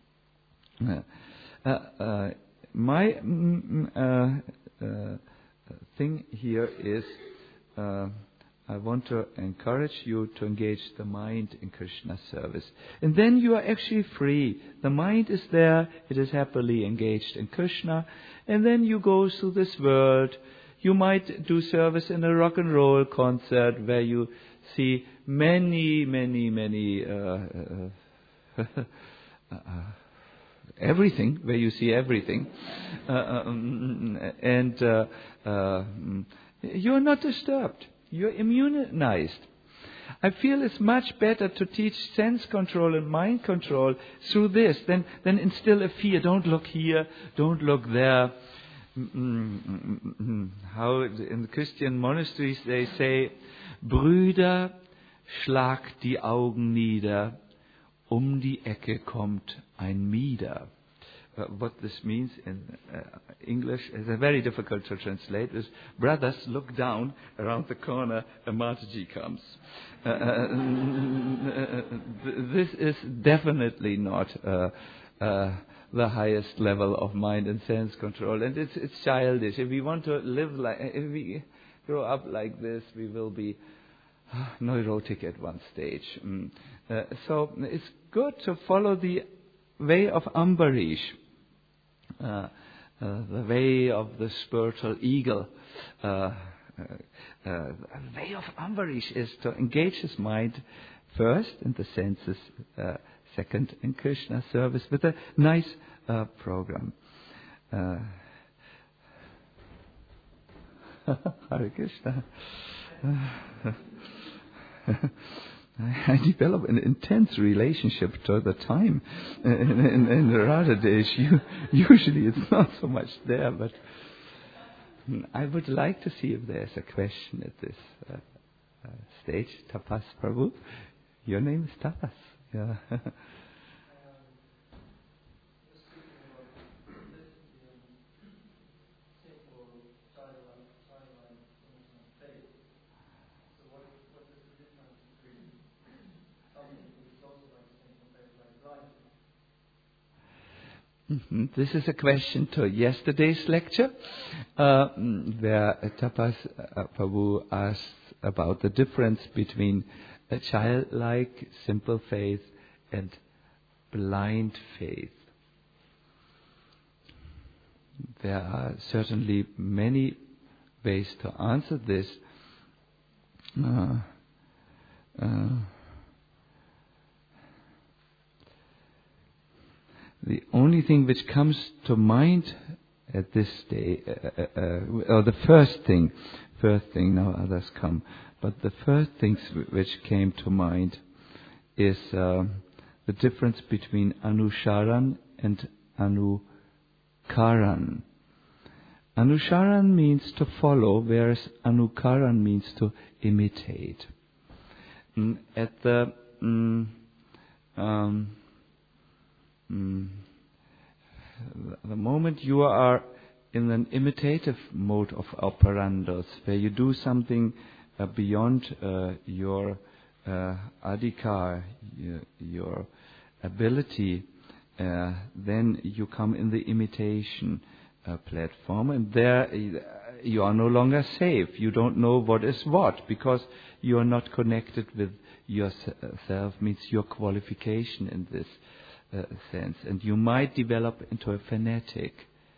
Uh, uh, uh, my mm, uh, uh, thing here is uh, I want to encourage you to engage the mind in Krishna service. And then you are actually free. The mind is there, it is happily engaged in Krishna, and then you go through this world. You might do service in a rock and roll concert where you see many, many, many, uh, uh, uh, everything, where you see everything. Uh, um, and uh, uh, you're not disturbed. You're immunized. I feel it's much better to teach sense control and mind control through this than, than instill a fear. Don't look here, don't look there. How in the Christian monasteries they say, Brüder, schlagt die Augen nieder, um die Ecke kommt ein Mieder. Uh, what this means in uh, English is uh, very difficult to translate. Is brothers, look down, around the corner a Mataji comes. Uh, uh, this is definitely not uh, uh, the highest level of mind and sense control, and it's it's childish. If we want to live like, if we grow up like this, we will be uh, neurotic at one stage. Mm. Uh, so it's good to follow the way of Ambarish. Uh, uh, the way of the spiritual eagle. Uh, uh, uh, the way of Ambarish is to engage his mind first in the senses, uh, second in Krishna service with a nice uh, program. Uh, Hare Krishna. I develop an intense relationship to the time. In, in, in the Radha days, you, usually it's not so much there, but I would like to see if there's a question at this uh, uh, stage. Tapas Prabhu, your name is Tapas. Yeah. Mm-hmm. This is a question to yesterday's lecture, uh, where Tapas uh, Prabhu asked about the difference between a childlike, simple faith and blind faith. There are certainly many ways to answer this. Uh, uh, The only thing which comes to mind at this day, uh, uh, or the first thing, first thing, now others come, but the first things which came to mind is uh, the difference between Anusharan and Anukaran. Anusharan means to follow, whereas anukaran means to imitate. Mm, at the mm, um, mm, the moment you are in an imitative mode of operandos, where you do something uh, beyond uh, your uh, adhikar, your, your ability, uh, then you come in the imitation uh, platform, and there uh, you are no longer safe. You don't know what is what, because you are not connected with yourself, means your qualification in this uh, sense, and you might develop into a fanatic.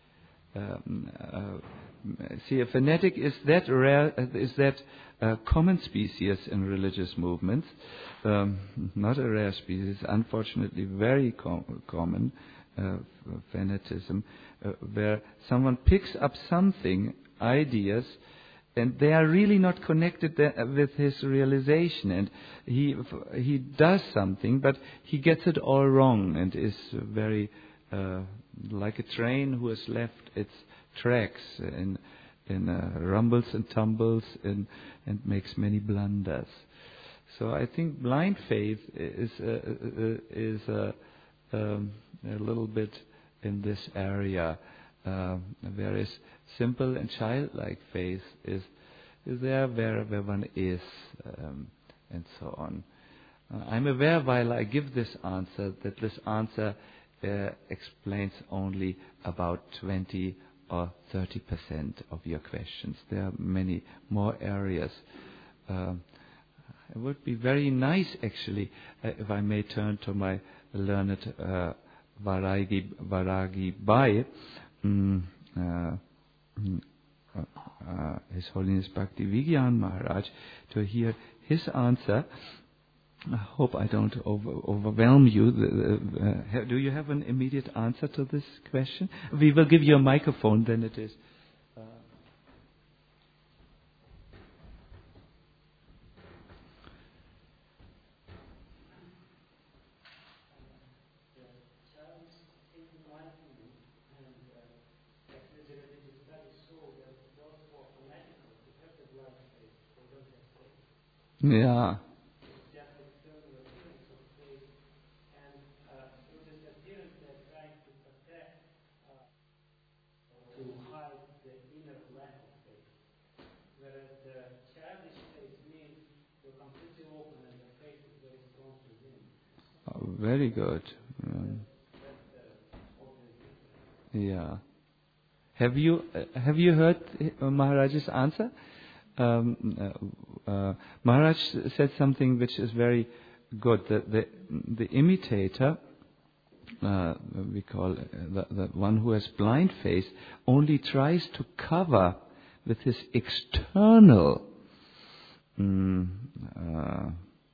Um, uh, see, a fanatic is that rare, is that uh, common species in religious movements, um, not a rare species, unfortunately very com- common uh, fanatism, uh, where someone picks up something, ideas, and they are really not connected there with his realization, and he he does something, but he gets it all wrong, and is very uh, like a train who has left its tracks in in uh, rumbles and tumbles and and makes many blunders. So I think blind faith is uh, uh, is uh, um, a little bit in this area, uh, whereas simple and childlike faith is is there wherever one is, um, and so on. Uh, I'm aware while I give this answer that this answer uh, explains only about twenty or thirty percent of your questions. There are many more areas. Uh, it would be very nice, actually, uh, if I may turn to my learned uh, Varagi, Varagi Bai, mm, uh, mm, uh, His Holiness Bhaktivigyan Maharaj, to hear his answer. I hope I don't over, overwhelm you. Uh, do you have an immediate answer to this question? We will give you a microphone, then it is. Uh, yeah. Oh, very good. Um, yeah. Have you uh, have you heard uh, Maharaj's answer? Um, uh, uh, Maharaj said something which is very good. That the the imitator, uh, we call uh, the, the one who has blind faith, only tries to cover with his external um, uh,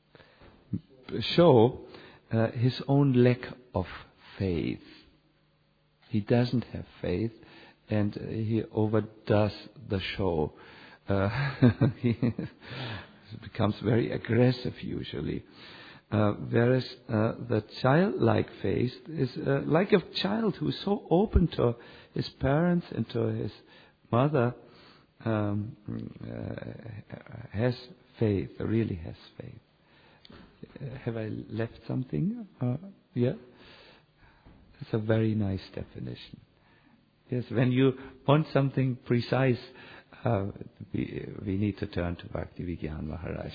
show uh, his own lack of faith. He doesn't have faith, and he overdoes the show. Uh, he becomes very aggressive usually. Uh, whereas uh, the childlike faith is uh, like a child who is so open to his parents and to his mother, um, uh, has faith, really has faith. Uh, have I left something? Uh, yeah? It's a very nice definition. Yes, when you want something precise, uh, we, we need to turn to Bhaktivigyan Maharaj.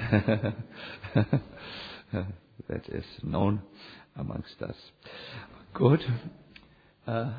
That is known amongst us. Good. Uh,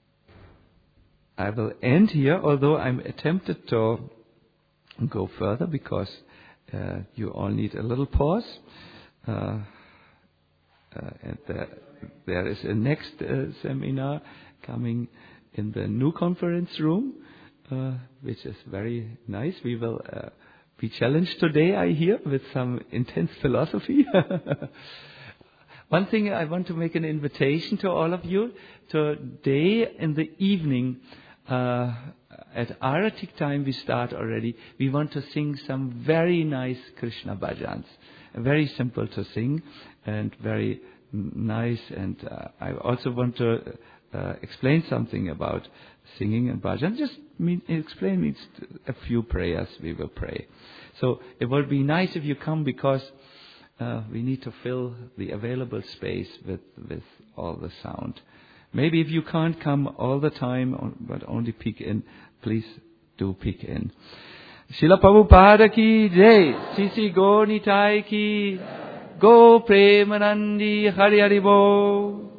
I will end here, although I'm tempted to go further because uh, you all need a little pause. Uh, uh, and there, there is a next uh, seminar coming in the new conference room, uh, which is very nice. We will uh, be challenged today, I hear, with some intense philosophy. One thing I want to make an invitation to all of you. Today in the evening, uh, at Aratik time we start already, we want to sing some very nice Krishna bhajans. Very simple to sing and very nice. And uh, I also want to uh, explain something about singing and bhajan. Just mean, explain me a few prayers we will pray. So it would be nice if you come, because uh, we need to fill the available space with, with all the sound. Maybe if you can't come all the time, but only peek in, please do peek in. Srila Prabhupada ki jai, Sisi Gaur Nitai ki, Go Premanandi Hari Hari Bo.